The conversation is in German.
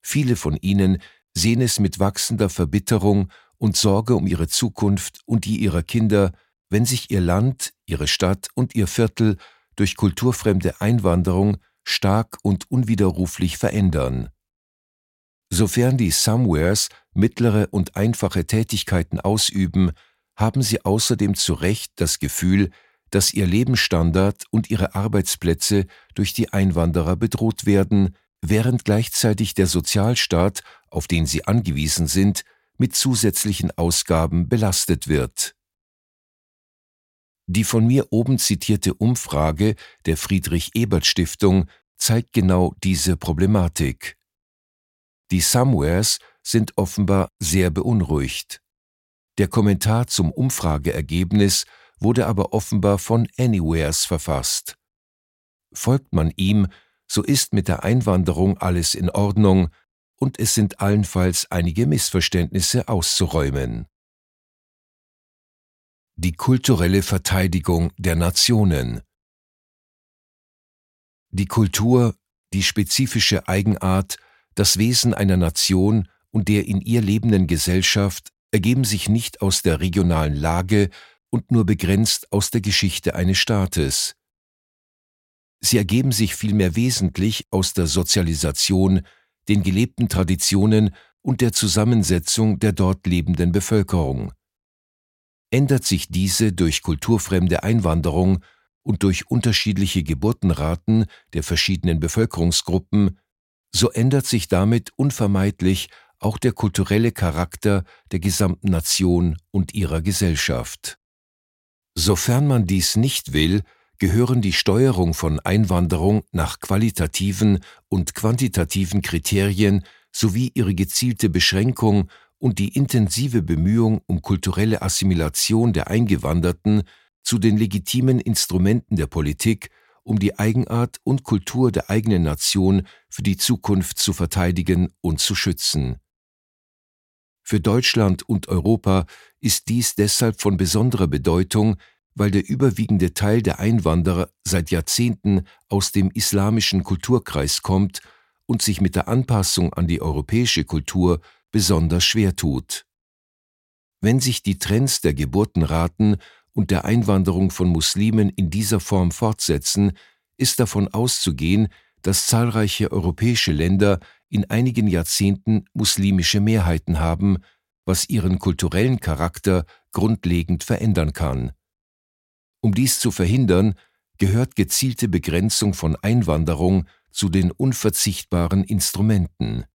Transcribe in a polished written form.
Viele von ihnen sehen es mit wachsender Verbitterung und Sorge um ihre Zukunft und die ihrer Kinder, wenn sich ihr Land, ihre Stadt und ihr Viertel durch kulturfremde Einwanderung stark und unwiderruflich verändern. Sofern die Somewheres mittlere und einfache Tätigkeiten ausüben, haben sie außerdem zu Recht das Gefühl, dass ihr Lebensstandard und ihre Arbeitsplätze durch die Einwanderer bedroht werden, während gleichzeitig der Sozialstaat, auf den sie angewiesen sind, mit zusätzlichen Ausgaben belastet wird. Die von mir oben zitierte Umfrage der Friedrich-Ebert-Stiftung zeigt genau diese Problematik. Die Somewheres sind offenbar sehr beunruhigt. Der Kommentar zum Umfrageergebnis wurde aber offenbar von Anywheres verfasst. Folgt man ihm, so ist mit der Einwanderung alles in Ordnung und es sind allenfalls einige Missverständnisse auszuräumen. Die kulturelle Verteidigung der Nationen. Die Kultur, die spezifische Eigenart, das Wesen einer Nation und der in ihr lebenden Gesellschaft ergeben sich nicht aus der regionalen Lage und nur begrenzt aus der Geschichte eines Staates. Sie ergeben sich vielmehr wesentlich aus der Sozialisation, den gelebten Traditionen und der Zusammensetzung der dort lebenden Bevölkerung. Ändert sich diese durch kulturfremde Einwanderung und durch unterschiedliche Geburtenraten der verschiedenen Bevölkerungsgruppen, so ändert sich damit unvermeidlich auch der kulturelle Charakter der gesamten Nation und ihrer Gesellschaft. Sofern man dies nicht will, gehören die Steuerung von Einwanderung nach qualitativen und quantitativen Kriterien sowie ihre gezielte Beschränkung und die intensive Bemühung um kulturelle Assimilation der Eingewanderten zu den legitimen Instrumenten der Politik, um die Eigenart und Kultur der eigenen Nation für die Zukunft zu verteidigen und zu schützen. Für Deutschland und Europa ist dies deshalb von besonderer Bedeutung, weil der überwiegende Teil der Einwanderer seit Jahrzehnten aus dem islamischen Kulturkreis kommt und sich mit der Anpassung an die europäische Kultur besonders schwer tut. Wenn sich die Trends der Geburtenraten und der Einwanderung von Muslimen in dieser Form fortsetzen, ist davon auszugehen, dass zahlreiche europäische Länder in einigen Jahrzehnten muslimische Mehrheiten haben, was ihren kulturellen Charakter grundlegend verändern kann. Um dies zu verhindern, gehört gezielte Begrenzung von Einwanderung zu den unverzichtbaren Instrumenten.